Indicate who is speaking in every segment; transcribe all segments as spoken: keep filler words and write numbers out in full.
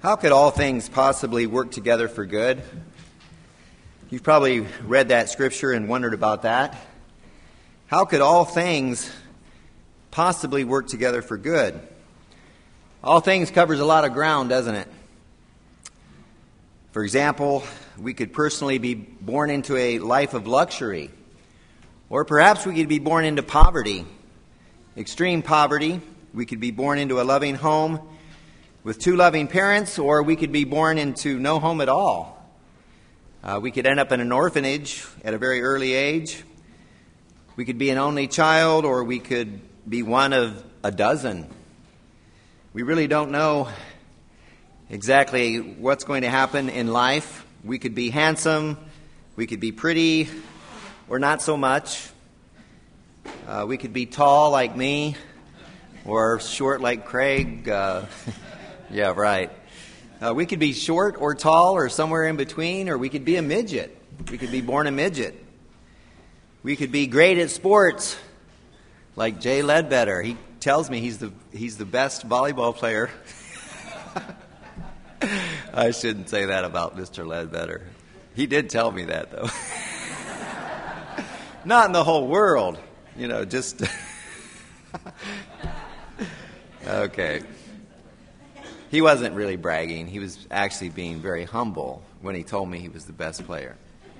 Speaker 1: How could all things possibly work together for good? You've probably read that scripture and wondered about that. How could all things possibly work together for good? All things covers a lot of ground, doesn't it? For example, we could personally be born into a life of luxury, or perhaps we could be born into poverty, extreme poverty. We could be born into a loving home with two loving parents, or we could be born into no home at all. Uh, we could end up in an orphanage at a very early age. We could be an only child, or we could be one of a dozen. We really don't know exactly what's going to happen in life. We could be handsome, we could be pretty, or not so much. Uh, we could be tall like me, or short like Craig. Uh, yeah, right. Uh, we could be short or tall or somewhere in between, or we could be a midget. We could be born a midget. We could be great at sports, like Jay Ledbetter. He tells me he's the he's the best volleyball player. I shouldn't say that about Mister Ledbetter. He did tell me that, though. Not in the whole world, you know, just... Okay. He wasn't really bragging. He was actually being very humble when he told me he was the best player.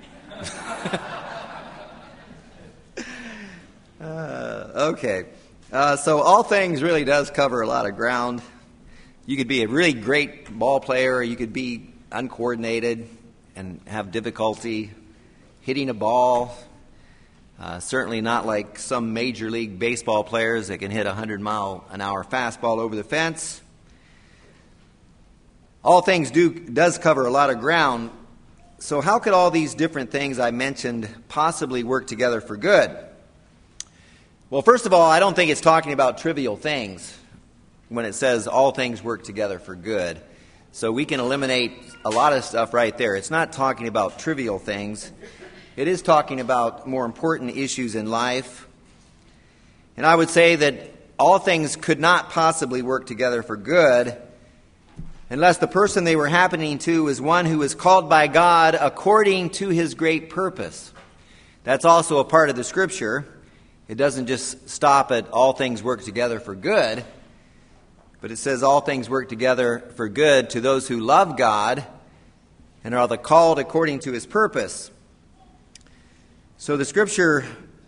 Speaker 1: uh, okay. Uh, so all things really does cover a lot of ground. You could be a really great ball player, or you could be uncoordinated and have difficulty hitting a ball. Uh, certainly not like some Major League Baseball players that can hit a one hundred mile an hour fastball over the fence. All things do does cover a lot of ground. So how could all these different things I mentioned possibly work together for good? Well, first of all, I don't think it's talking about trivial things when it says all things work together for good. So we can eliminate a lot of stuff right there. It's not talking about trivial things. It is talking about more important issues in life. And I would say that all things could not possibly work together for good unless the person they were happening to is one who is called by God according to his great purpose. That's also a part of the scripture. It doesn't just stop at all things work together for good, but it says all things work together for good to those who love God and are the called according to his purpose. So the scripture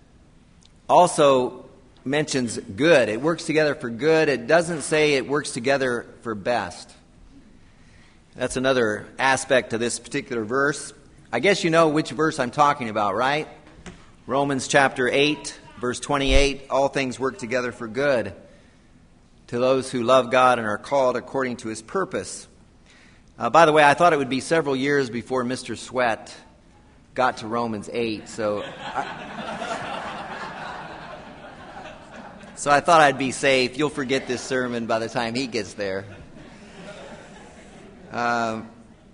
Speaker 1: also mentions good. It works together for good. It doesn't say it works together for best. That's another aspect to this particular verse. I guess you know which verse I'm talking about, right? Romans chapter eight, verse twenty-eight. All things work together for good to those who love God and are called according to his purpose. Uh, by the way, I thought it would be several years before Mister Sweat got to Romans eight, so I, so I thought I'd be safe. You'll forget this sermon by the time he gets there. Um,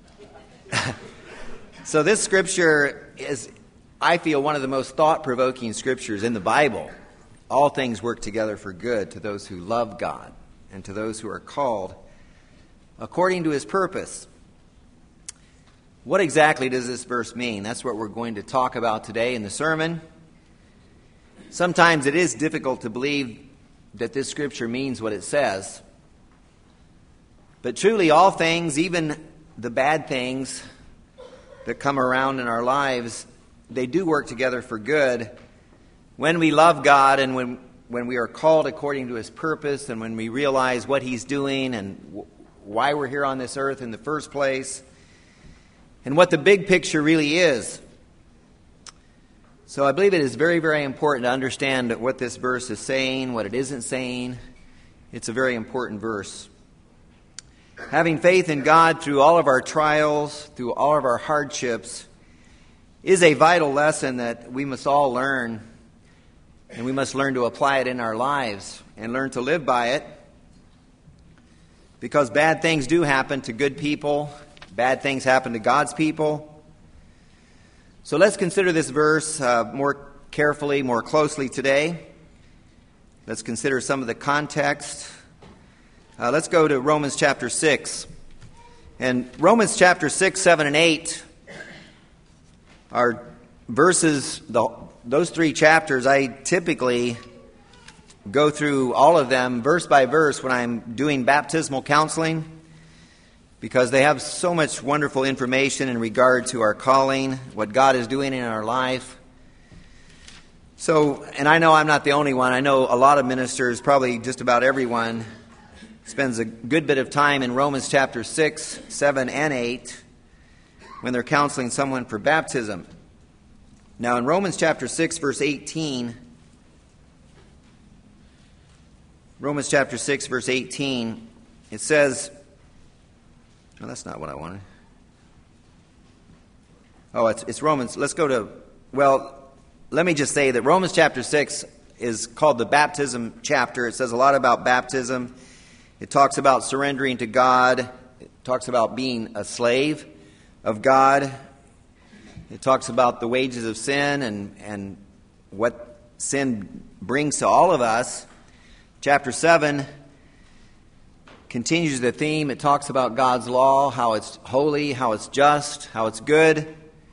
Speaker 1: so this scripture is, I feel, one of the most thought-provoking scriptures in the Bible. All things work together for good to those who love God and to those who are called according to his purpose. What exactly does this verse mean? That's what we're going to talk about today in the sermon. Sometimes it is difficult to believe that this scripture means what it says. But truly all things, even the bad things that come around in our lives, they do work together for good when we love God and when, when we are called according to his purpose and when we realize what he's doing and w- why we're here on this earth in the first place, and what the big picture really is. So I believe it is very, very important to understand what this verse is saying, what it isn't saying. It's a very important verse. Having faith in God through all of our trials, through all of our hardships, is a vital lesson that we must all learn, and we must learn to apply it in our lives and learn to live by it. Because bad things do happen to good people. Bad things happen to God's people. So let's consider this verse uh, more carefully, more closely today. Let's consider some of the context. Uh, let's go to Romans chapter six. And Romans chapter six, seven, and eight are verses, the, those three chapters, I typically go through all of them verse by verse when I'm doing baptismal counseling, because they have so much wonderful information in regard to our calling, what God is doing in our life. So, and I know I'm not the only one. I know a lot of ministers, probably just about everyone, spends a good bit of time in Romans chapter six, seven, and eight when they're counseling someone for baptism. Now, in Romans chapter six, verse eighteen, Romans chapter six, verse eighteen, it says, no, that's not what I wanted. Oh, it's, it's Romans. Let's go to, well, let me just say that Romans chapter six is called the baptism chapter. It says a lot about baptism. It talks about surrendering to God. It talks about being a slave of God. It talks about the wages of sin and, and what sin brings to all of us. Chapter seven continues the theme. It talks about God's law, how it's holy, how it's just, how it's good.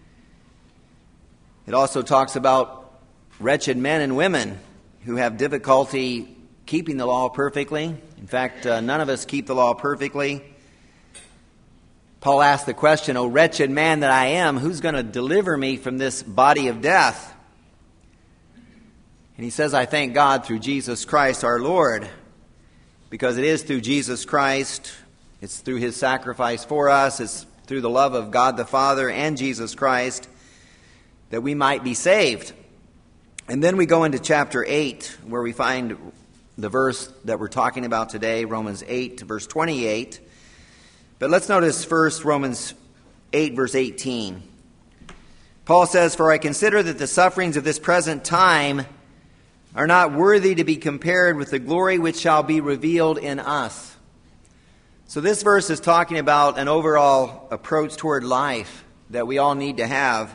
Speaker 1: It also talks about wretched men and women who have difficulty keeping the law perfectly. In fact, uh, none of us keep the law perfectly. Paul asked the question, "O wretched man that I am, who's going to deliver me from this body of death?" And he says, "I thank God through Jesus Christ our Lord," because it is through Jesus Christ, it's through his sacrifice for us, it's through the love of God the Father and Jesus Christ that we might be saved. And then we go into chapter eight, where we find the verse that we're talking about today, Romans eight, verse twenty-eight. But let's notice first Romans eight, verse eighteen. Paul says, "For I consider that the sufferings of this present time are not worthy to be compared with the glory which shall be revealed in us." So this verse is talking about an overall approach toward life that we all need to have.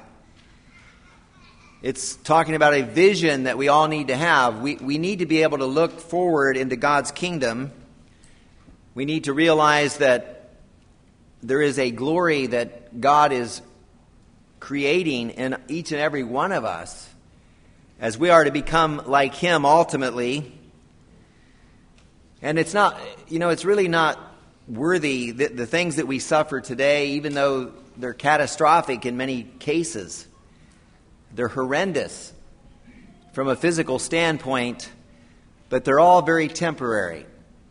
Speaker 1: It's talking about a vision that we all need to have. We, we need to be able to look forward into God's kingdom. We need to realize that there is a glory that God is creating in each and every one of us, as we are to become like him ultimately. And it's not, you know, it's really not worthy, the, the things that we suffer today, even though they're catastrophic in many cases. They're horrendous from a physical standpoint, but they're all very temporary.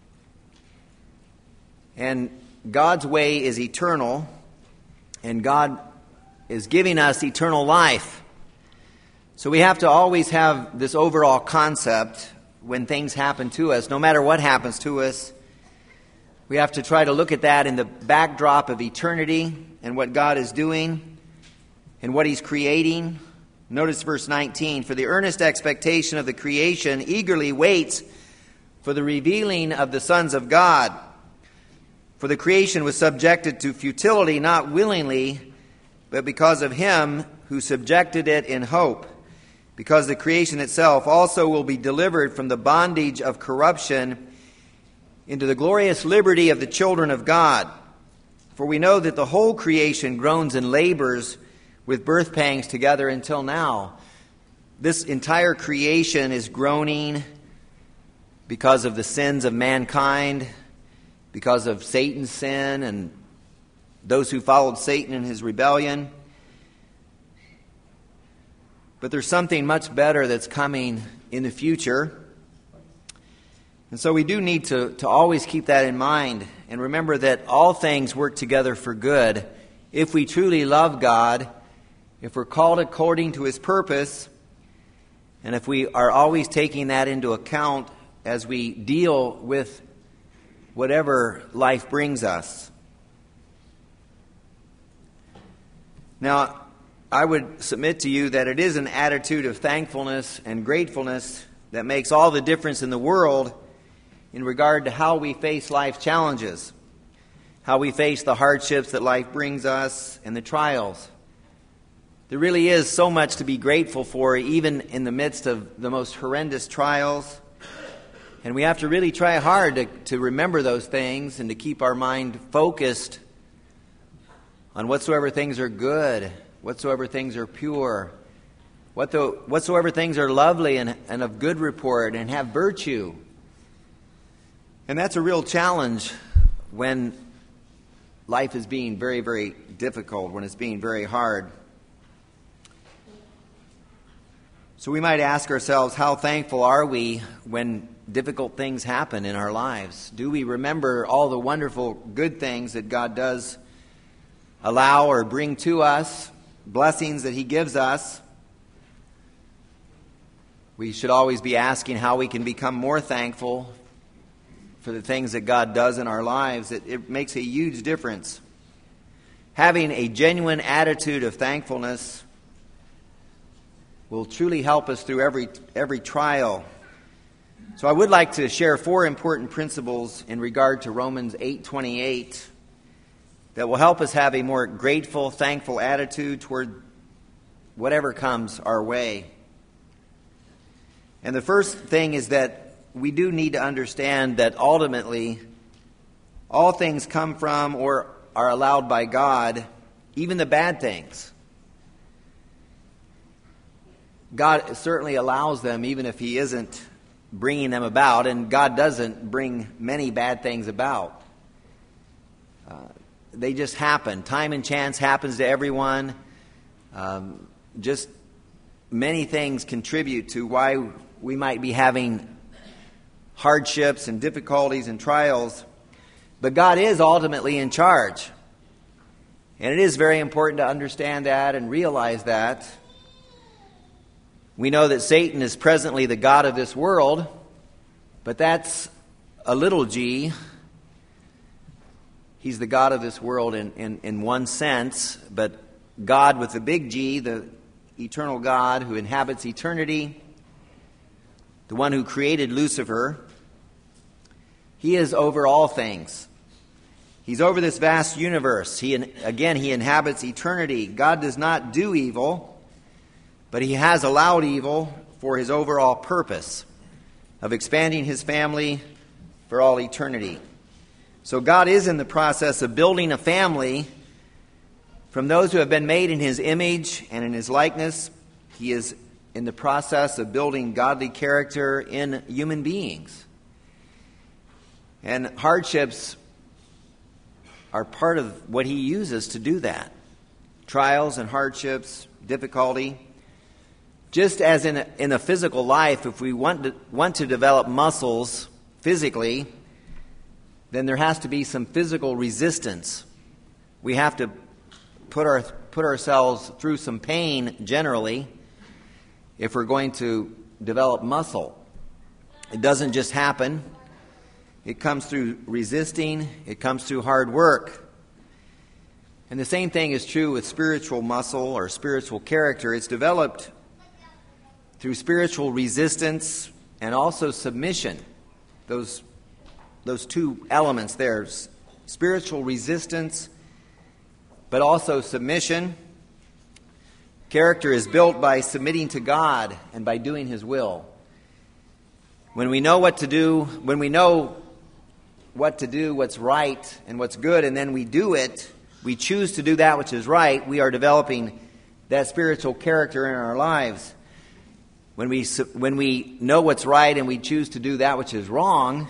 Speaker 1: And God's way is eternal, and God is giving us eternal life. So we have to always have this overall concept when things happen to us, no matter what happens to us. We have to try to look at that in the backdrop of eternity and what God is doing and what he's creating. Notice verse nineteen, "For the earnest expectation of the creation eagerly waits for the revealing of the sons of God. For the creation was subjected to futility, not willingly, but because of him who subjected it in hope. Because the creation itself also will be delivered from the bondage of corruption into the glorious liberty of the children of God. For we know that the whole creation groans and labors with birth pangs together until now." This entire creation is groaning because of the sins of mankind, because of Satan's sin and those who followed Satan in his rebellion. But there's something much better that's coming in the future. And so we do need to, to always keep that in mind and remember that all things work together for good if we truly love God, if we're called according to his purpose, and if we are always taking that into account as we deal with whatever life brings us. Now, I would submit to you that it is an attitude of thankfulness and gratefulness that makes all the difference in the world in regard to how we face life's challenges, how we face the hardships that life brings us and the trials. There really is so much to be grateful for, even in the midst of the most horrendous trials. And we have to really try hard to, to remember those things and to keep our mind focused on whatsoever things are good, whatsoever things are pure, what the, whatsoever things are lovely and, and of good report and have virtue. And that's a real challenge when life is being very, very difficult, when it's being very hard. So we might ask ourselves, how thankful are we when difficult things happen in our lives? Do we remember all the wonderful good things that God does allow or bring to us, blessings that He gives us? We should always be asking how we can become more thankful for the things that God does in our lives. It, it makes a huge difference. Having a genuine attitude of thankfulness will truly help us through every every trial. So I would like to share four important principles in regard to Romans eight twenty-eight that will help us have a more grateful, thankful attitude toward whatever comes our way. And the first thing is that we do need to understand that ultimately all things come from or are allowed by God, even the bad things. God certainly allows them even if He isn't bringing them about, and God doesn't bring many bad things about. Uh, they just happen. Time and chance happens to everyone. Um, just many things contribute to why we might be having hardships and difficulties and trials, but God is ultimately in charge. And it is very important to understand that and realize that. We know that Satan is presently the god of this world, but that's a little g. He's the god of this world in, in, in one sense, but God with the big G, the eternal God who inhabits eternity, the one who created Lucifer, He is over all things. He's over this vast universe. He, again, He inhabits eternity. God does not do evil, but He has allowed evil for His overall purpose of expanding His family for all eternity. So God is in the process of building a family from those who have been made in His image and in His likeness. He is in the process of building godly character in human beings. And hardships are part of what He uses to do that. Trials and hardships, difficulty. Just as in a, in a physical life, if we want to, want to develop muscles physically, then there has to be some physical resistance. We have to put our put ourselves through some pain generally if we're going to develop muscle. It doesn't just happen. It comes through resisting. It comes through hard work. And the same thing is true with spiritual muscle or spiritual character. It's developed through spiritual resistance and also submission. Those, those two elements there, spiritual resistance, but also submission. Character is built by submitting to God and by doing His will. When we know what to do, when we know what to do, what's right and what's good, and then we do it, we choose to do that which is right, we are developing that spiritual character in our lives. When we when we know what's right and we choose to do that which is wrong,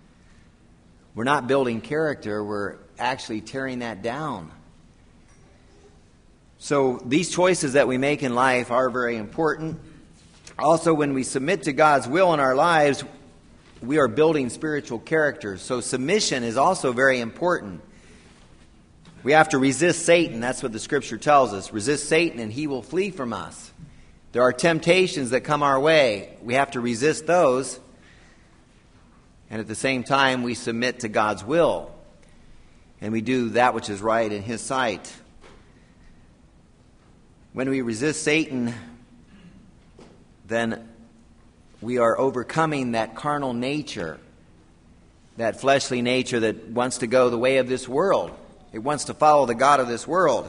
Speaker 1: we're not building character, we're actually tearing that down. So these choices that we make in life are very important. Also, when we submit to God's will in our lives, we are building spiritual character. So submission is also very important. We have to resist Satan. That's what the Scripture tells us. Resist Satan and he will flee from us. There are temptations that come our way. We have to resist those. And at the same time, we submit to God's will. And we do that which is right in His sight. When we resist Satan, then we are overcoming that carnal nature, that fleshly nature that wants to go the way of this world. It wants to follow the god of this world.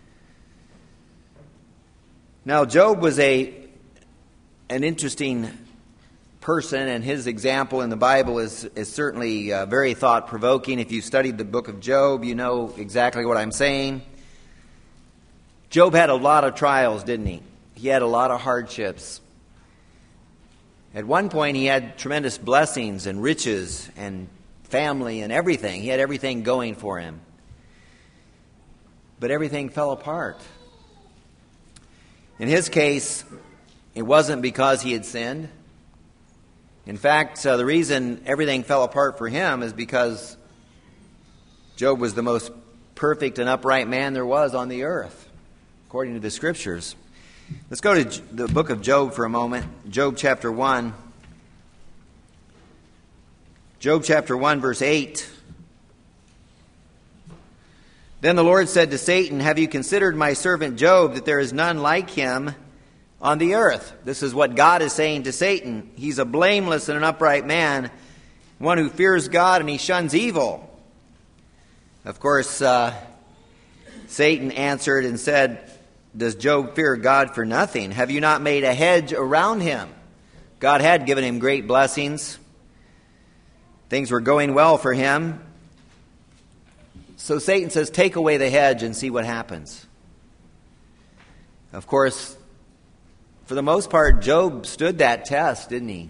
Speaker 1: Now, Job was a an interesting person, and his example in the Bible is, is certainly uh, very thought-provoking. If you studied the book of Job, you know exactly what I'm saying. Job had a lot of trials, didn't he? He had a lot of hardships. At one point, he had tremendous blessings and riches and family and everything. He had everything going for him. But everything fell apart. In his case, it wasn't because he had sinned. In fact, uh, the reason everything fell apart for him is because Job was the most perfect and upright man there was on the earth, according to the Scriptures. Let's go to the book of Job for a moment. Job chapter one. Job chapter one, verse eight. Then the Lord said to Satan, "Have you considered my servant Job, that there is none like him on the earth?" This is what God is saying to Satan. He's a blameless and an upright man, one who fears God and he shuns evil. Of course, uh, Satan answered and said, "Does Job fear God for nothing? Have you not made a hedge around him?" God had given him great blessings. Things were going well for him. So Satan says, take away the hedge and see what happens. Of course, for the most part, Job stood that test, didn't he?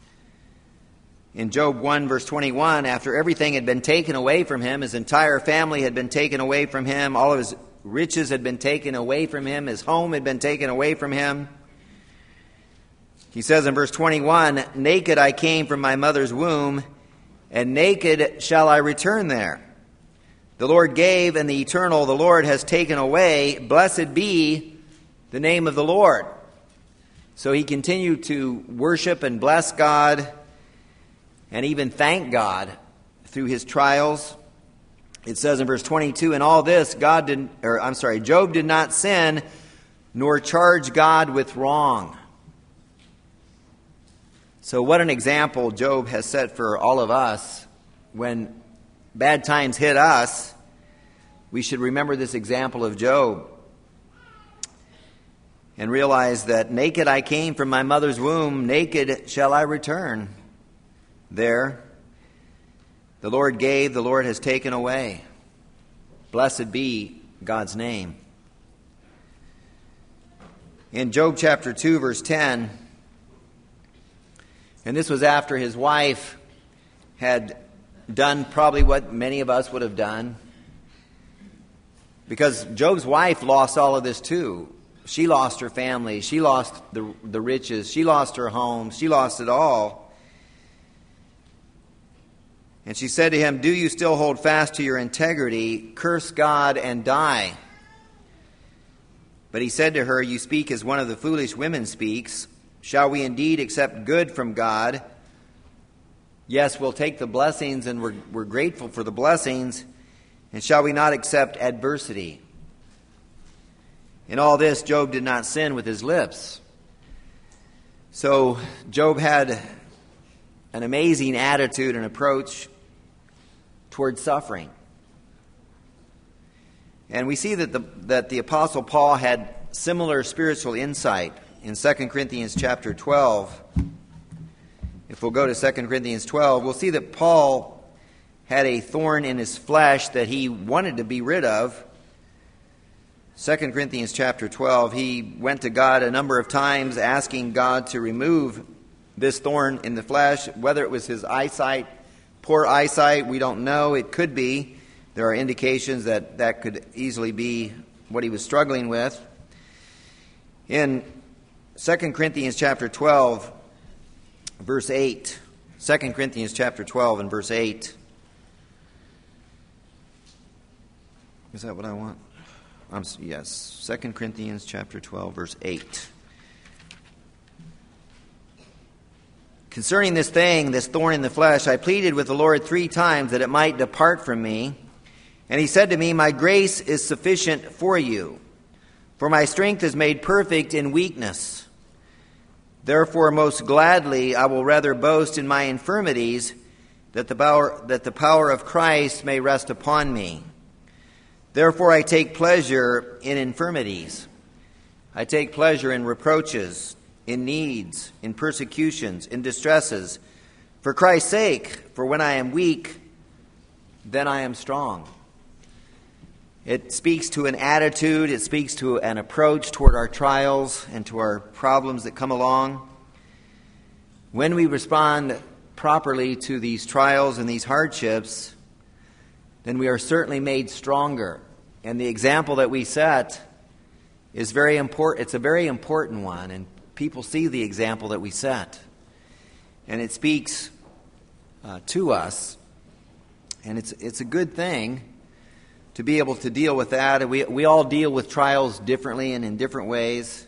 Speaker 1: In Job one, verse twenty-one, after everything had been taken away from him, his entire family had been taken away from him, all of his riches had been taken away from him, his home had been taken away from him. He says in verse twenty-one, "Naked I came from my mother's womb, and naked shall I return there. The Lord gave, and the eternal, the Lord has taken away. Blessed be the name of the Lord." So he continued to worship and bless God, and even thank God through his trials. It says in verse twenty-two, "In all this, God did, or I'm sorry, Job did not sin, nor charge God with wrong." So what an example Job has set for all of us. When bad times hit us, we should remember this example of Job and realize that naked I came from my mother's womb, naked shall I return there. The Lord gave, the Lord has taken away. Blessed be God's name. In Job chapter two, verse ten, and this was after his wife had done probably what many of us would have done, because Job's wife lost all of this too. She lost her family. She lost the, the riches. She lost her home. She lost it all. And she said to him, "Do you still hold fast to your integrity? Curse God and die." But he said to her, "You speak as one of the foolish women speaks. Shall we indeed accept good from God? Yes, we'll take the blessings, and we're, we're grateful for the blessings. And shall we not accept adversity?" In all this, Job did not sin with his lips. So Job had an amazing attitude and approach toward suffering. And we see that the that the Apostle Paul had similar spiritual insight in Second Corinthians chapter twelve. If we'll go to Second Corinthians twelve, we'll see that Paul had a thorn in his flesh that he wanted to be rid of. Second Corinthians chapter twelve, he went to God a number of times asking God to remove this thorn in the flesh. Whether it was his eyesight, poor eyesight, we don't know. It could be. There are indications that that could easily be what he was struggling with. In Second Corinthians chapter twelve, verse eight, Second Corinthians chapter twelve and verse eight. Is that what I want? Um, yes, Second Corinthians chapter twelve, verse eight. "Concerning this thing, this thorn in the flesh, I pleaded with the Lord three times that it might depart from me. And he said to me, My grace is sufficient for you, for my strength is made perfect in weakness. Therefore, most gladly, I will rather boast in my infirmities, that the power, that the power of Christ may rest upon me. Therefore, I take pleasure in infirmities. I take pleasure in reproaches, in needs, in persecutions, in distresses, for Christ's sake. For when I am weak, then I am strong." It speaks to an attitude, it speaks to an approach toward our trials and to our problems that come along. When we respond properly to these trials and these hardships, then we are certainly made stronger. And the example that we set is very important. It's a very important one, and people see the example that we set. And it speaks uh, to us, and it's it's a good thing to be able to deal with that. And we we all deal with trials differently and in different ways.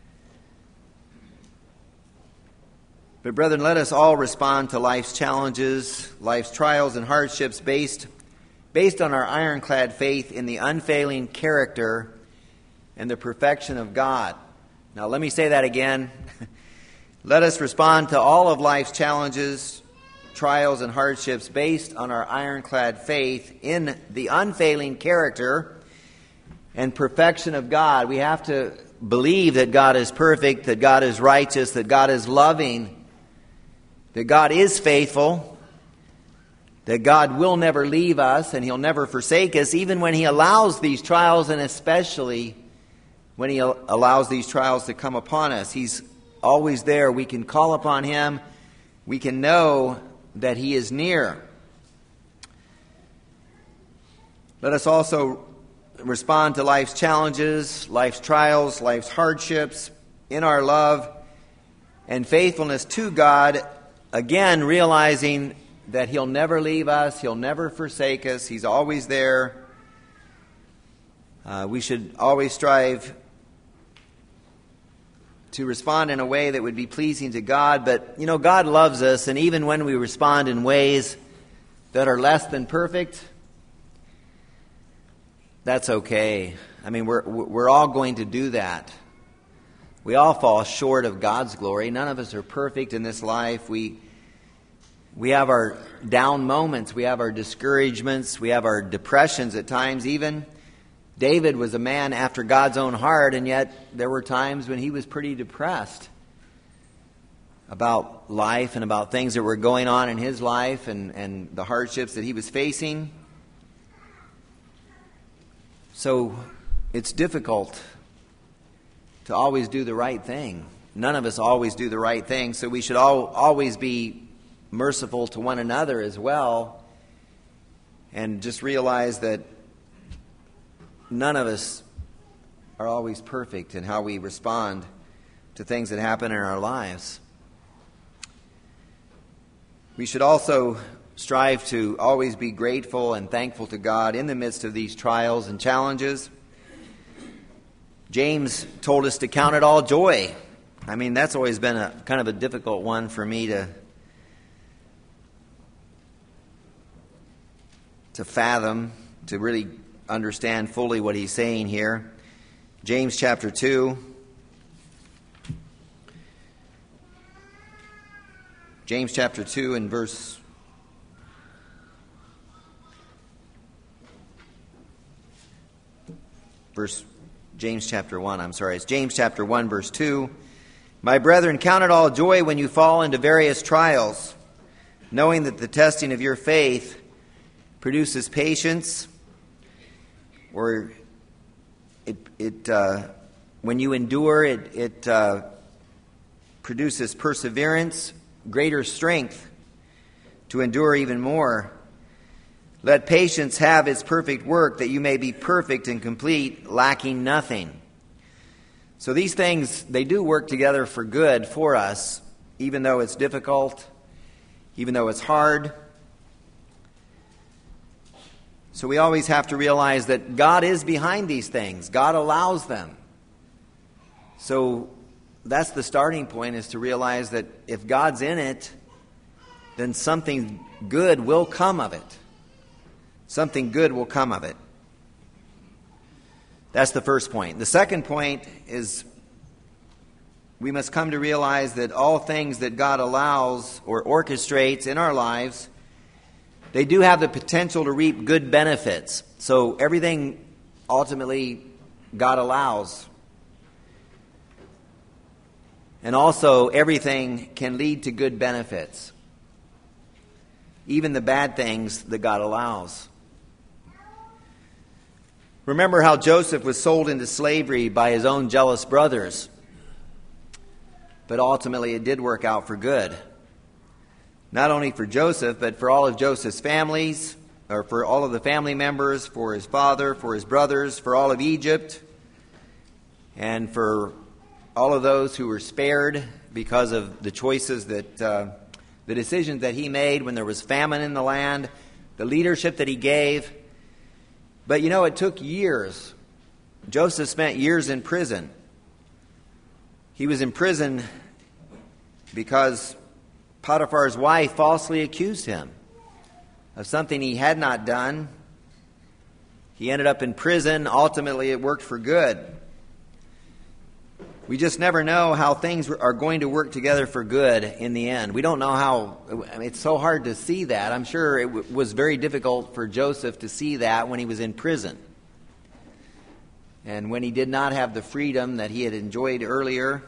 Speaker 1: But brethren, let us all respond to life's challenges, life's trials and hardships based based on our ironclad faith in the unfailing character and the perfection of God. Now let me say that again. Let us respond to all of life's challenges, trials, and hardships based on our ironclad faith in the unfailing character and perfection of God. We have to believe that God is perfect, that God is righteous, that God is loving, that God is faithful, that God will never leave us and He'll never forsake us, even when He allows these trials, and especially when He allows these trials to come upon us. He's always there. We can call upon Him. We can know that He is near. Let us also respond to life's challenges, life's trials, life's hardships in our love and faithfulness to God, again realizing that He'll never leave us, He'll never forsake us, He's always there. Uh, we should always strive to respond in a way that would be pleasing to God. But, you know, God loves us, and even when we respond in ways that are less than perfect, that's okay. I mean, we're we're all going to do that. We all fall short of God's glory. None of us are perfect in this life. We we have our down moments. We have our discouragements. We have our depressions at times even. David was a man after God's own heart, and yet there were times when he was pretty depressed about life and about things that were going on in his life and, and the hardships that he was facing. So it's difficult to always do the right thing. None of us always do the right thing, so we should all, always be merciful to one another as well, and just realize that none of us are always perfect in how we respond to things that happen in our lives. We should also strive to always be grateful and thankful to God in the midst of these trials and challenges. James told us to count it all joy. I mean, that's always been a kind of a difficult one for me to to fathom, to really understand fully what he's saying here. James chapter two. James chapter two and verse verse James chapter one, I'm sorry. It's James chapter one verse two. My brethren, count it all joy when you fall into various trials, knowing that the testing of your faith produces patience. Or it, it uh, when you endure, it, it uh, produces perseverance, greater strength to endure even more. Let patience have its perfect work, that you may be perfect and complete, lacking nothing. So these things, they do work together for good for us, even though it's difficult, even though it's hard. So we always have to realize that God is behind these things. God allows them. So that's the starting point, is to realize that if God's in it, then something good will come of it. Something good will come of it. That's the first point. The second point is we must come to realize that all things that God allows or orchestrates in our lives, they do have the potential to reap good benefits. So everything ultimately God allows. And also everything can lead to good benefits. Even the bad things that God allows. Remember how Joseph was sold into slavery by his own jealous brothers. But ultimately it did work out for good. Not only for Joseph, but for all of Joseph's families, or for all of the family members, for his father, for his brothers, for all of Egypt, and for all of those who were spared because of the choices that, uh, the decisions that he made when there was famine in the land, the leadership that he gave. But you know, it took years. Joseph spent years in prison. He was in prison because Potiphar's wife falsely accused him of something he had not done. He ended up in prison. Ultimately, it worked for good. We just never know how things are going to work together for good in the end. We don't know how. I mean, it's so hard to see that. I'm sure it w- was very difficult for Joseph to see that when he was in prison. And when he did not have the freedom that he had enjoyed earlier.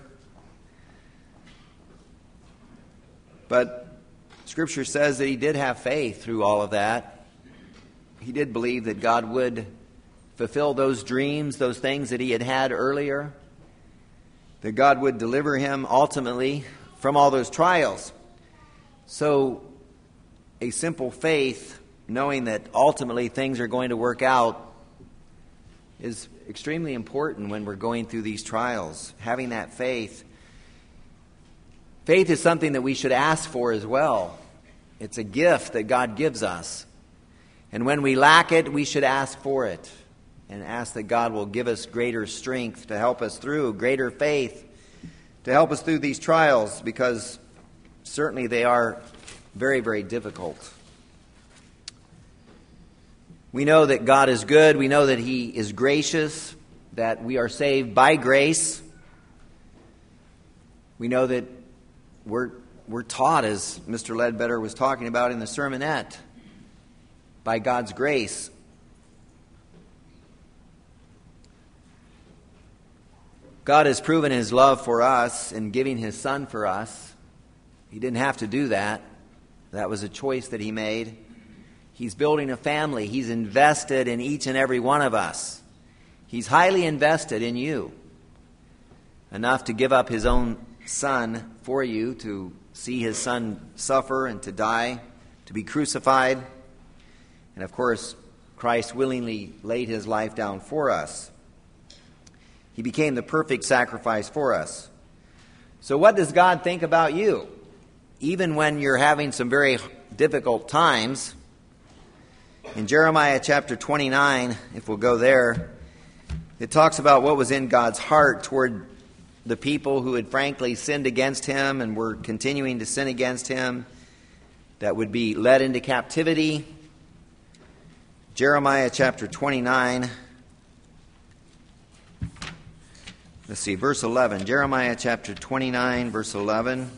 Speaker 1: But Scripture says that he did have faith through all of that. He did believe that God would fulfill those dreams, those things that he had had earlier. That God would deliver him ultimately from all those trials. So a simple faith, knowing that ultimately things are going to work out, is extremely important when we're going through these trials. Having that faith. Faith is something that we should ask for as well. It's a gift that God gives us. And when we lack it, we should ask for it. And ask that God will give us greater strength to help us through, greater faith to help us through these trials, because certainly they are very, very difficult. We know that God is good. We know that He is gracious, that we are saved by grace. We know that we're, we're taught, as Mister Ledbetter was talking about in the sermonette, by God's grace. God has proven His love for us in giving His Son for us. He didn't have to do that. That was a choice that He made. He's building a family. He's invested in each and every one of us. He's highly invested in you. Enough to give up His own Son for you, to see His Son suffer and to die, to be crucified. And of course, Christ willingly laid His life down for us. He became the perfect sacrifice for us. So what does God think about you? Even when you're having some very difficult times. In Jeremiah chapter twenty-nine, if we'll go there, it talks about what was in God's heart toward the people who had frankly sinned against Him and were continuing to sin against Him, that would be led into captivity. Jeremiah chapter twenty-nine. Let's see, verse eleven. Jeremiah chapter twenty-nine, verse eleven.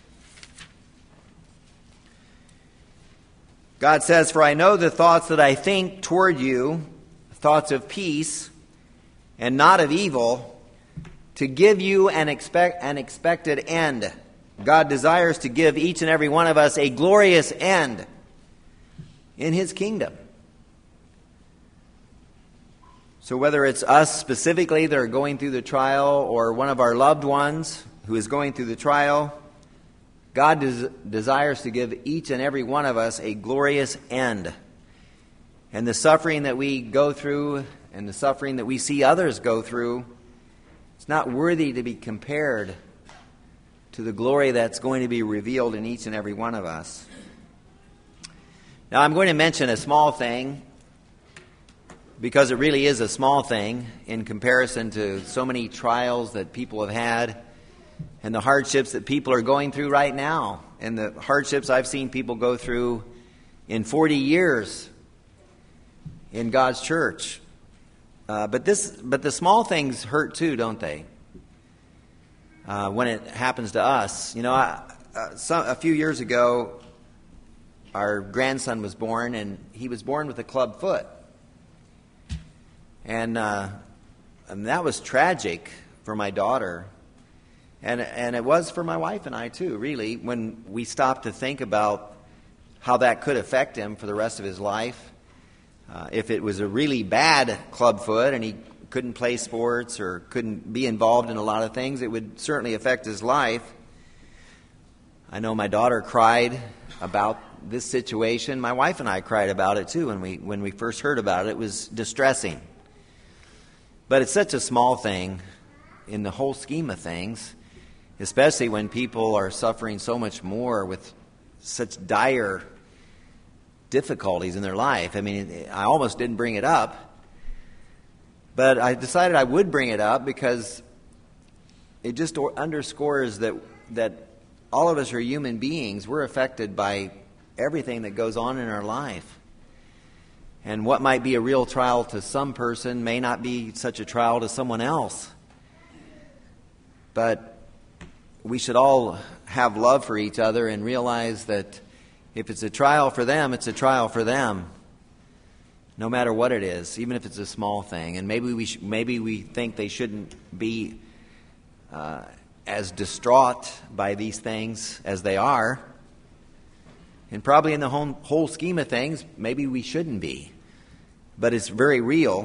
Speaker 1: God says, "For I know the thoughts that I think toward you, thoughts of peace and not of evil, to give you an expect an expected end." God desires to give each and every one of us a glorious end in His kingdom. So whether it's us specifically that are going through the trial, or one of our loved ones who is going through the trial, God des- desires to give each and every one of us a glorious end. And the suffering that we go through and the suffering that we see others go through, it's not worthy to be compared to the glory that's going to be revealed in each and every one of us. Now I'm going to mention a small thing, because it really is a small thing in comparison to so many trials that people have had and the hardships that people are going through right now, and the hardships I've seen people go through in forty years in God's church. Uh, but this, but the small things hurt too, don't they? Uh, when it happens to us. You know, I, uh, some, a few years ago, our grandson was born, and he was born with a club foot. And, uh, and that was tragic for my daughter. And and it was for my wife and I too, really, when we stopped to think about how that could affect him for the rest of his life. Uh, if it was a really bad clubfoot and he couldn't play sports or couldn't be involved in a lot of things, it would certainly affect his life. I know my daughter cried about this situation. My wife and I cried about it too when we when we first heard about it. It was distressing. But it's such a small thing in the whole scheme of things, especially when people are suffering so much more with such dire difficulties in their life. I mean, I almost didn't bring it up, but I decided I would bring it up because it just underscores that that all of us are human beings. We're affected by everything that goes on in our life. And what might be a real trial to some person may not be such a trial to someone else. But we should all have love for each other and realize that if it's a trial for them, it's a trial for them, no matter what it is, even if it's a small thing. And maybe we sh- maybe we think they shouldn't be uh, as distraught by these things as they are. And probably in the whole, whole scheme of things, maybe we shouldn't be. But it's very real.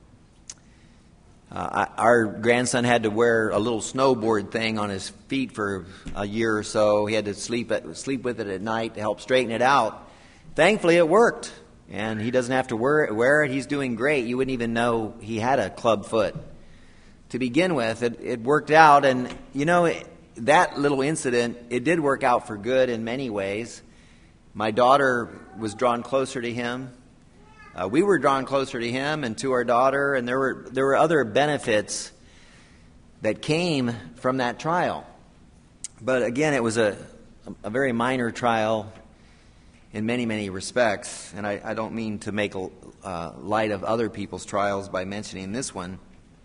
Speaker 1: Uh, our grandson had to wear a little snowboard thing on his feet for a year or so. He had to sleep at, sleep with it at night to help straighten it out. Thankfully, it worked. And he doesn't have to wear it. Wear it. He's doing great. You wouldn't even know he had a club foot. To begin with, it, it worked out. And, you know, it, that little incident, it did work out for good in many ways. My daughter was drawn closer to him. Uh, we were drawn closer to him and to our daughter, and there were there were other benefits that came from that trial. But again, it was a a very minor trial in many, many respects, and I, I don't mean to make uh, light of other people's trials by mentioning this one.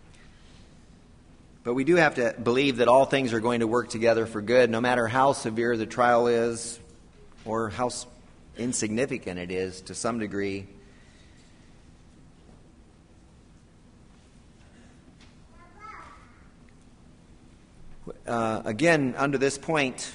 Speaker 1: But we do have to believe that all things are going to work together for good, no matter how severe the trial is or how insignificant it is to some degree. Uh, again, under this point,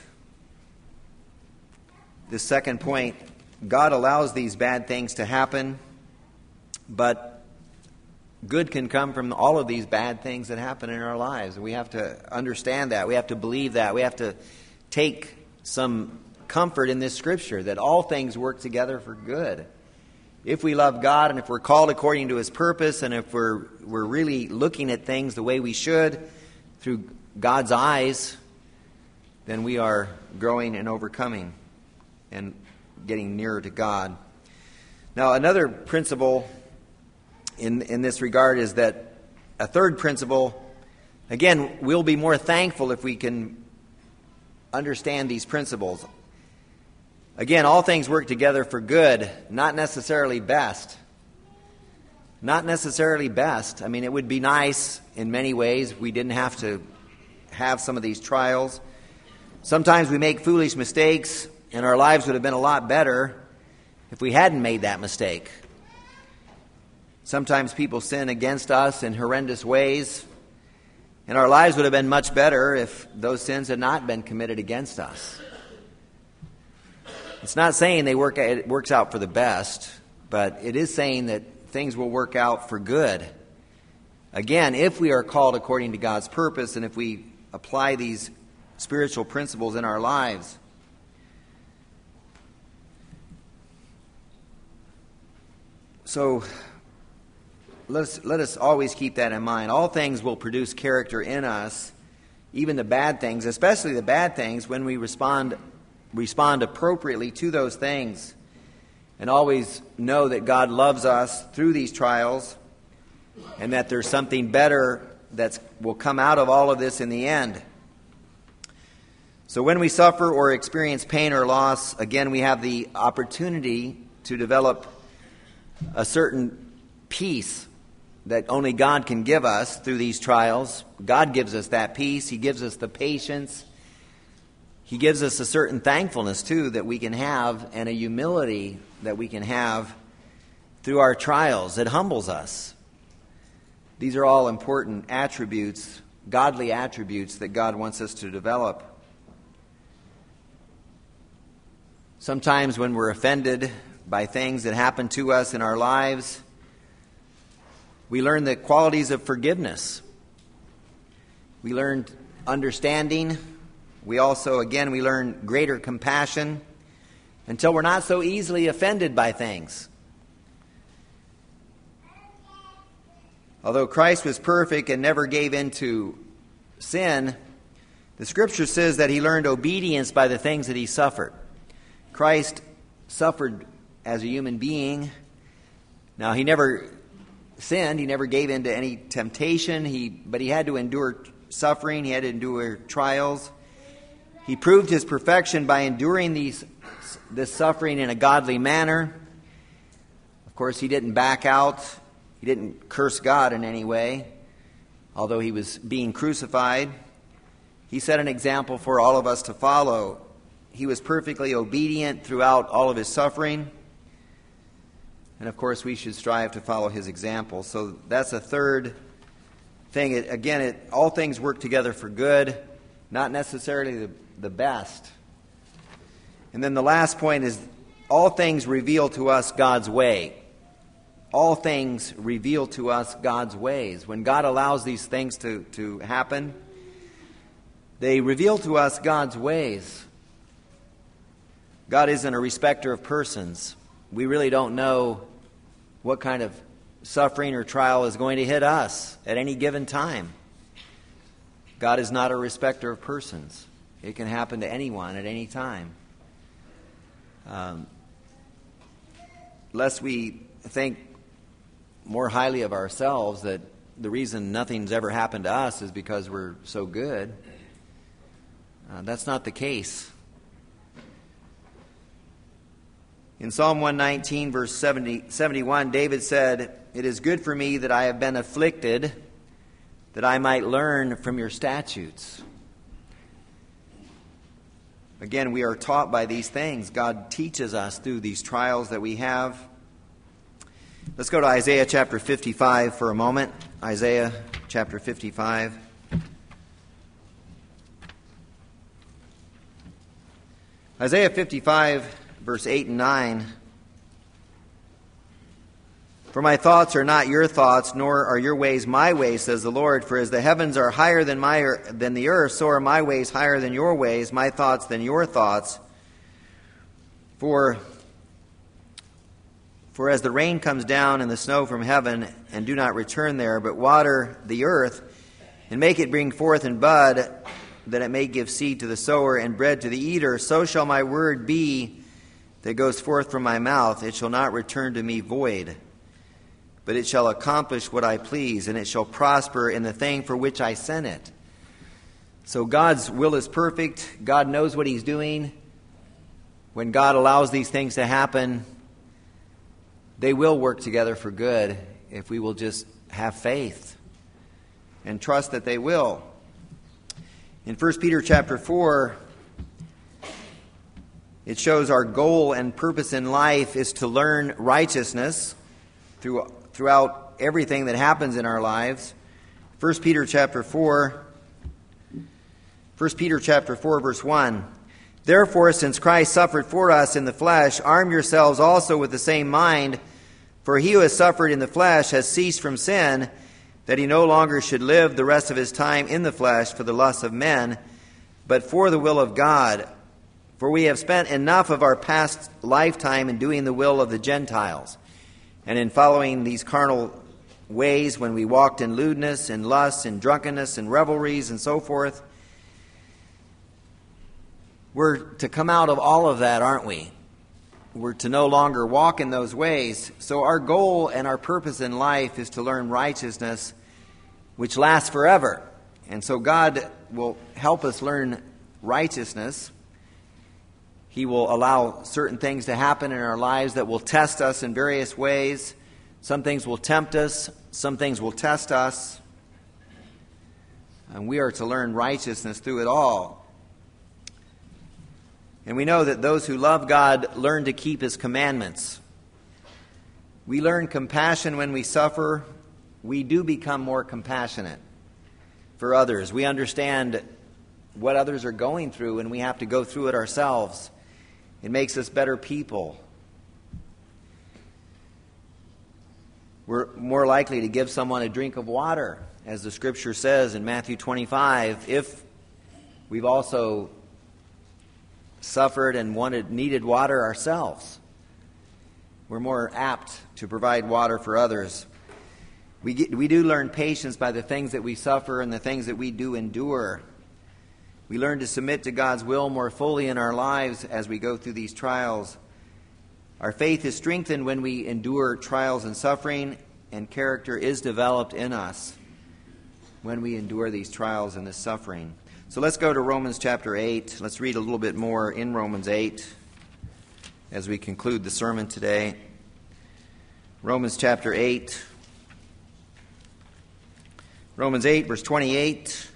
Speaker 1: this second point, God allows these bad things to happen, but good can come from all of these bad things that happen in our lives. We have to understand that. We have to believe that. We have to take some comfort in this scripture that all things work together for good. If we love God and if we're called according to His purpose and if we're we're really looking at things the way we should through God's eyes, then we are growing and overcoming and getting nearer to God. Now, another principle in in this regard is that a third principle, again, we'll be more thankful if we can understand these principles. Again, all things work together for good, not necessarily best. Not necessarily best. I mean, it would be nice in many ways if we didn't have to have some of these trials. Sometimes we make foolish mistakes, and our lives would have been a lot better if we hadn't made that mistake. Sometimes people sin against us in horrendous ways, and our lives would have been much better if those sins had not been committed against us. It's not saying they work it works out for the best, but it is saying that things will work out for good. Again, if we are called according to God's purpose and if we apply these spiritual principles in our lives. So let us, let us always keep that in mind. All things will produce character in us, even the bad things, especially the bad things, when we respond respond appropriately to those things. And always know that God loves us through these trials and that there's something better that will come out of all of this in the end. So when we suffer or experience pain or loss, again, we have the opportunity to develop a certain peace that only God can give us through these trials. God gives us that peace. He gives us the patience. He gives us a certain thankfulness, too, that we can have, and a humility that we can have through our trials. It humbles us. These are all important attributes, godly attributes that God wants us to develop. Sometimes when we're offended by things that happen to us in our lives, We learn the qualities of forgiveness. We learn understanding. We also, again, we learn greater compassion until we're not so easily offended by things. Although Christ was perfect and never gave in to sin, the Scripture says that he learned obedience by the things that he suffered. Christ suffered as a human being. Now, he never sinned. He never gave in to any temptation. He, but he had to endure suffering. He had to endure trials. He proved his perfection by enduring these, this suffering in a godly manner. Of course, he didn't back out. He didn't curse God in any way, although he was being crucified. He set an example for all of us to follow. He was perfectly obedient throughout all of his suffering. And of course, we should strive to follow his example. So that's a third thing. It, again, it, all things work together for good, not necessarily the, the best. And then the last point is all things reveal to us God's way. All things reveal to us God's ways. When God allows these things to, to happen, they reveal to us God's ways. God isn't a respecter of persons. We really don't know what kind of suffering or trial is going to hit us at any given time. God is not a respecter of persons. It can happen to anyone at any time. Um, lest we think more highly of ourselves that the reason nothing's ever happened to us is because we're so good. Uh, that's not the case. In Psalm one nineteen, verse seventy, seventy-one, David said, "It is good for me that I have been afflicted, that I might learn from your statutes." Again, we are taught by these things. God teaches us through these trials that we have. Let's go to Isaiah chapter fifty-five for a moment. Isaiah chapter fifty-five. Isaiah fifty-five, verse eight and nine. "For my thoughts are not your thoughts, nor are your ways my ways, says the Lord. For as the heavens are higher than my than the earth, so are my ways higher than your ways, my thoughts than your thoughts. For For as the rain comes down and the snow from heaven, and do not return there, but water the earth, and make it bring forth and bud, that it may give seed to the sower and bread to the eater, so shall my word be that goes forth from my mouth. It shall not return to me void, but it shall accomplish what I please, and it shall prosper in the thing for which I sent it." So God's will is perfect. God knows what he's doing. When God allows these things to happen, they will work together for good if we will just have faith and trust that they will. In First Peter chapter four, it shows our goal and purpose in life is to learn righteousness through, throughout everything that happens in our lives. First Peter chapter four, First Peter chapter four, verse one. "Therefore, since Christ suffered for us in the flesh, arm yourselves also with the same mind. For he who has suffered in the flesh has ceased from sin, that he no longer should live the rest of his time in the flesh for the lusts of men, but for the will of God. For we have spent enough of our past lifetime in doing the will of the Gentiles, and in following these carnal ways when we walked in lewdness and lust and drunkenness and revelries and so forth." We're to come out of all of that, aren't we? We're to no longer walk in those ways. So our goal and our purpose in life is to learn righteousness, which lasts forever. And so God will help us learn righteousness. He will allow certain things to happen in our lives that will test us in various ways. Some things will tempt us. Some things will test us. And we are to learn righteousness through it all. And we know that those who love God learn to keep his commandments. We learn compassion when we suffer. We do become more compassionate for others. We understand what others are going through, and we have to go through it ourselves. It makes us better people. We're more likely to give someone a drink of water, as the Scripture says in Matthew twenty-five, if we've also suffered and wanted needed water ourselves. We're more apt to provide water for others. We get, we do learn patience by the things that we suffer and the things that we do endure. We learn to submit to God's will more fully in our lives as we go through these trials. Our faith is strengthened when we endure trials and suffering, and character is developed in us when we endure these trials and this suffering. So let's go to Romans chapter eight. Let's read a little bit more in Romans eight as we conclude the sermon today. Romans chapter eight. Romans eight, verse twenty-eight.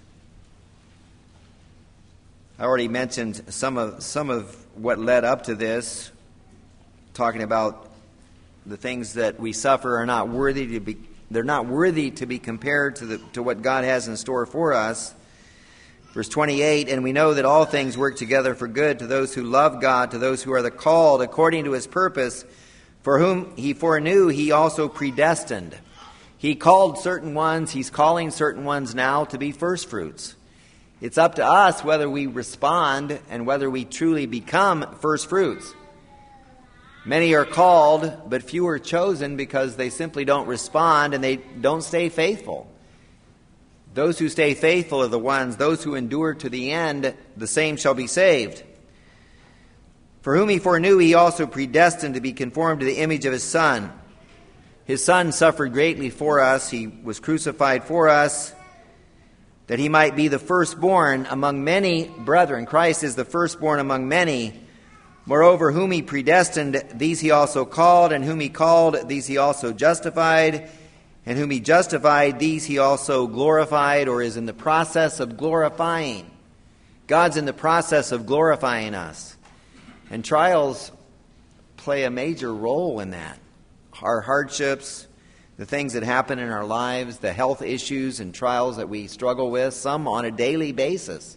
Speaker 1: I already mentioned some of some of what led up to this, talking about the things that we suffer are not worthy to be they're not worthy to be compared to the to what God has in store for us. Verse twenty-eight, and we know that all things work together for good to those who love God, to those who are the called according to his purpose, for whom he foreknew he also predestined. He called certain ones, he's calling certain ones now to be first fruits. It's up to us whether we respond and whether we truly become first fruits. Many are called, but few are chosen because they simply don't respond and they don't stay faithful. Those who stay faithful are the ones, those who endure to the end, the same shall be saved. For whom he foreknew, he also predestined to be conformed to the image of his Son. His Son suffered greatly for us. He was crucified for us, that he might be the firstborn among many brethren. Christ is the firstborn among many. Moreover, whom he predestined, these he also called, and whom he called, these he also justified, and whom he justified, these he also glorified, or is in the process of glorifying. God's in the process of glorifying us. And trials play a major role in that. Our hardships, the things that happen in our lives, the health issues and trials that we struggle with, some on a daily basis.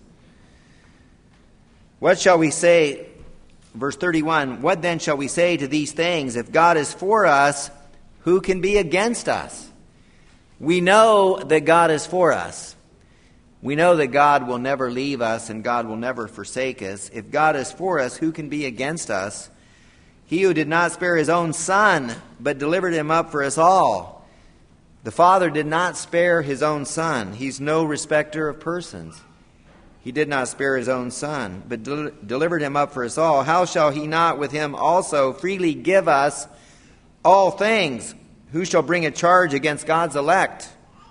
Speaker 1: What shall we say? Verse thirty-one, what then shall we say to these things? If God is for us, who can be against us? We know that God is for us. We know that God will never leave us and God will never forsake us. If God is for us, who can be against us? He who did not spare his own Son, but delivered him up for us all. The Father did not spare his own Son. He's no respecter of persons. He did not spare his own Son, but del- delivered him up for us all. How shall he not with him also freely give us all things? Who shall bring a charge against God's elect?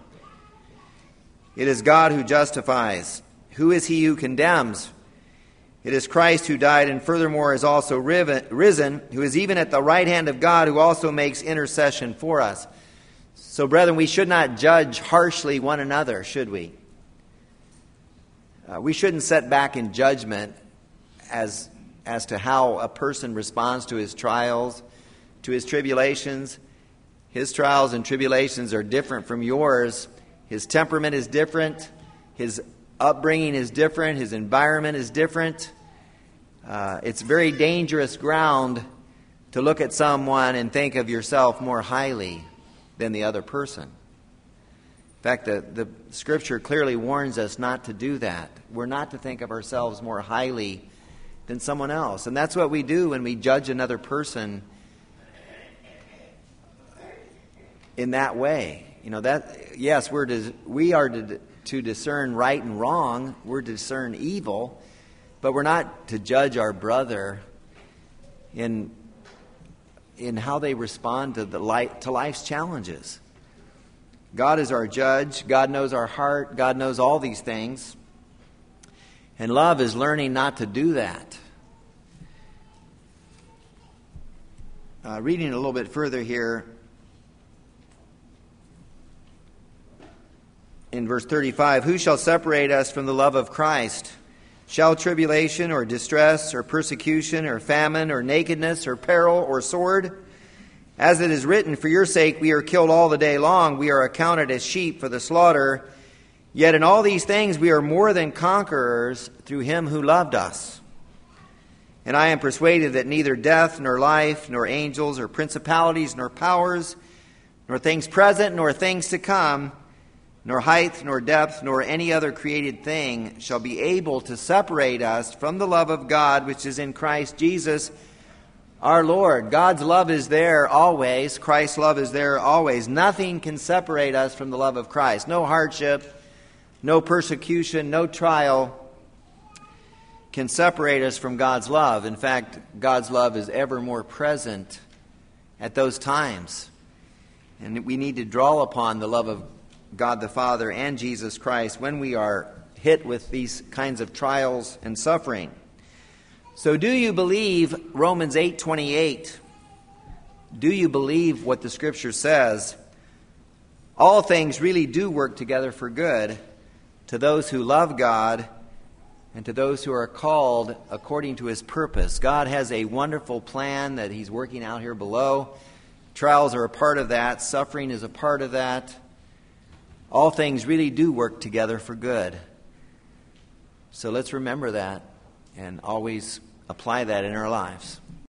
Speaker 1: It is God who justifies. Who is he who condemns? It is Christ who died and furthermore is also risen, who is even at the right hand of God, who also makes intercession for us. So, brethren, we should not judge harshly one another, should we? Uh, we shouldn't set back in judgment as, as to how a person responds to his trials, to his tribulations. His trials and tribulations are different from yours. His temperament is different. His upbringing is different. His environment is different. Uh, it's very dangerous ground to look at someone and think of yourself more highly than the other person. In fact, the, the Scripture clearly warns us not to do that. We're not to think of ourselves more highly than someone else. And that's what we do when we judge another person in that way. You know, that yes, we're to, we are to, to discern right and wrong. We're to discern evil, but we're not to judge our brother in in how they respond to the light, to life's challenges. God is our judge. God knows our heart. God knows all these things. And love is learning not to do that. Uh, reading a little bit further here, in verse thirty-five, who shall separate us from the love of Christ? Shall tribulation or distress or persecution or famine or nakedness or peril or sword? As it is written, for your sake we are killed all the day long. We are accounted as sheep for the slaughter. Yet in all these things we are more than conquerors through him who loved us. And I am persuaded that neither death nor life nor angels or principalities nor powers nor things present, nor things to come, nor height, nor depth, nor any other created thing shall be able to separate us from the love of God which is in Christ Jesus our Lord. God's love is there always. Christ's love is there always. Nothing can separate us from the love of Christ. No hardship, no persecution, no trial can separate us from God's love. In fact, God's love is ever more present at those times. And we need to draw upon the love of God the Father and Jesus Christ when we are hit with these kinds of trials and suffering. So do you believe Romans eight twenty-eight? Do you believe what the Scripture says? All things really do work together for good to those who love God and to those who are called according to His purpose. God has a wonderful plan that He's working out here below. Trials are a part of that. Suffering is a part of that. All things really do work together for good. So let's remember that and always apply that in our lives.